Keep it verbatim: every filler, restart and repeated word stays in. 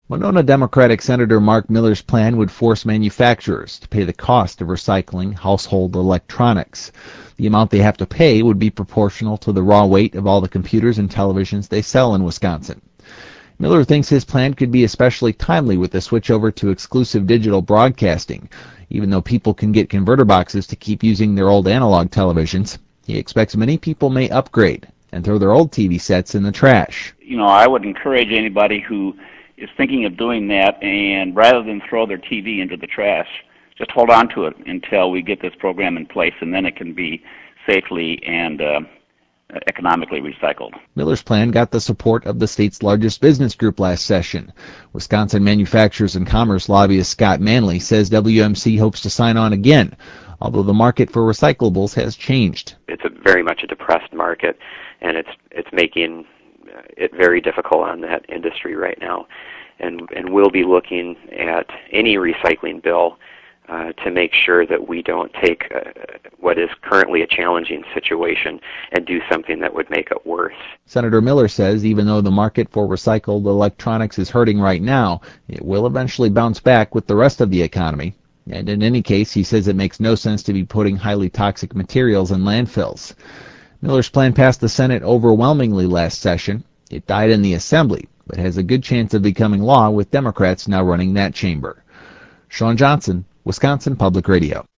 Winona Democratic Senator Mark Miller's plan would force manufacturers to pay the cost of recycling household electronics. The amount they have to pay would be proportional to the raw weight of all the computers and televisions they sell in Wisconsin. Miller thinks his plan could be especially timely with the switch over to exclusive digital broadcasting. Even though people can get converter boxes to keep using their old analog televisions, he expects many people may upgrade and throw their old T V sets in the trash. You know, I would encourage anybody who is thinking of doing that, and rather than throw their T V into the trash, just hold on to it until we get this program in place, and then it can be safely and uh, economically recycled. Miller's plan got the support of the state's largest business group last session. Wisconsin Manufacturers and Commerce lobbyist Scott Manley says W M C hopes to sign on again, although the market for recyclables has changed. It's a very much a depressed market, and it's it's making it very difficult on that industry right now. And and we'll be looking at any recycling bill Uh, to make sure that we don't take uh, what is currently a challenging situation and do something that would make it worse. Senator Miller says even though the market for recycled electronics is hurting right now, it will eventually bounce back with the rest of the economy. And in any case, he says it makes no sense to be putting highly toxic materials in landfills. Miller's plan passed the Senate overwhelmingly last session. It died in the Assembly, but has a good chance of becoming law with Democrats now running that chamber. Sean Johnson, Wisconsin Public Radio.